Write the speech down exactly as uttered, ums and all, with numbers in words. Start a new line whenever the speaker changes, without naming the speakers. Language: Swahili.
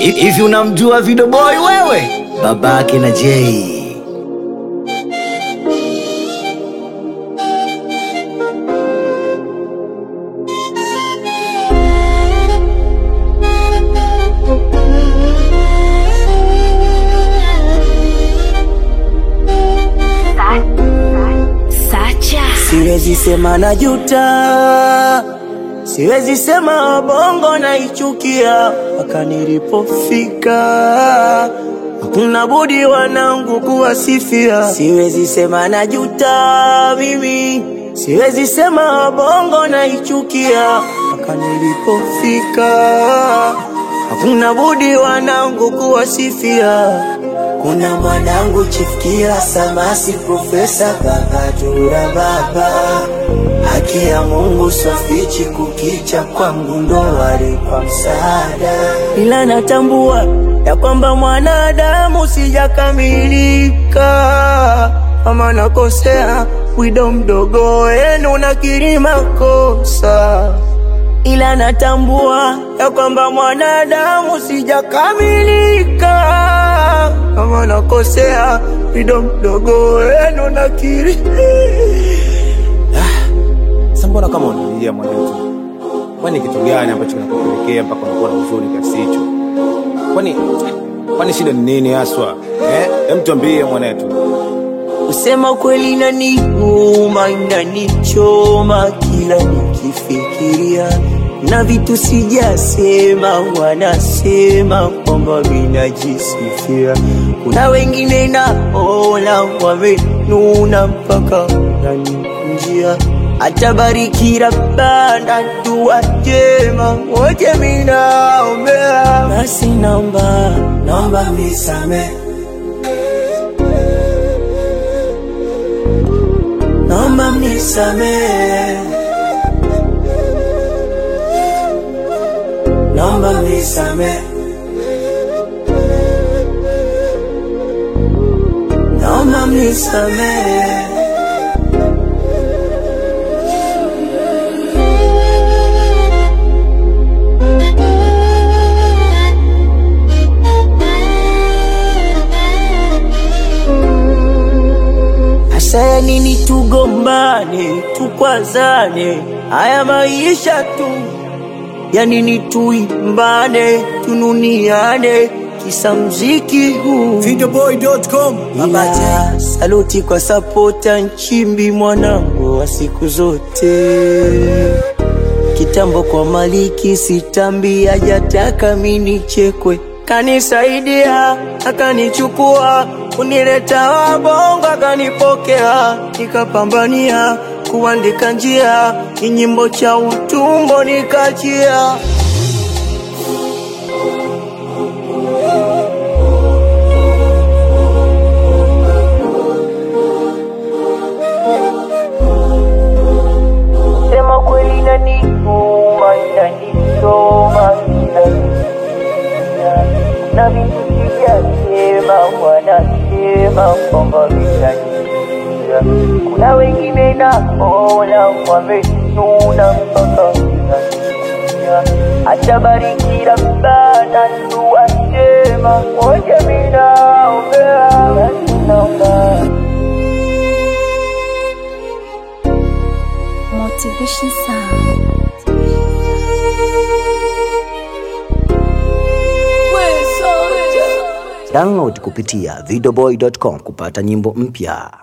Hivi unamjua Video Boy wewe? Babake na Jay.
Siwezi sema najuta, siwezi sema bongo naichukia, mpaka nilipofika hakuna budi wanangu kuwasifia. Siwezi sema najuta mimi, siwezi sema bongo naichukia, mpaka nilipofika hakuna budi wanangu kuwasifia. Kuna mwanangu Chief Kila Samasi, Profesa Bagatura baba, haki ya Mungu sofichi kukicha kwa mgundo wale kwa msaada. Ila natambua ya kwamba mwanadamu sijakamilika, kama nakosea wido mdogo wenu nakiri makosa. Ila natambua ya kwamba mwanadamu sijakamilika, kama nakosea wido mdogo wenu nakiri.
Ah, sambona kama unalia mwanetu? Kwani kitu gani ambacho kinakupelekea mpaka unakuwa na huzuni kiasi hicho? Kwani kwani shida ni nini haswa? Eh, hem tuambie mwanetu.
Usema kweli inaniuma, inanichoma kila nikifikiria, na vitu sijasema wanasema kwamba vinajisifia. Kuna wengine naona wamenuna mpaka naninjia, atabariki Rabbana dua jema wote minaombea. Basi naomba, naomba mnisame, naomba mnisame, naomba mnisame, naomba mnisame. Asa nini tugombane, tukwazane, haya maisha tu. Ya nini tuimbane, tununiane, kisa mziki huu.
video boy dot com.
Ila saluti kwa sapota Nchimbi, mwanangu wa siku zote. Kitambo kwa Maliki sitambi, hajataka mini chekwe, kanisaidia akanichukua, kunileta wabongo akanipokea, nikapambania kuandika njia, nyimbo cha utumbo nikachia. Sema kweli inaniuma, inanichoma kila nikifikiria, na vitu sijasema wanasema kwamba vinajisifia. Kuna wengine naona wamenuna mpaka vinajisifia, atabariki Rabbana dua jema wote minaombea. Basi naomba
Motivation Sound.
Download kupitia video boy dot com kupata nyimbo mpya.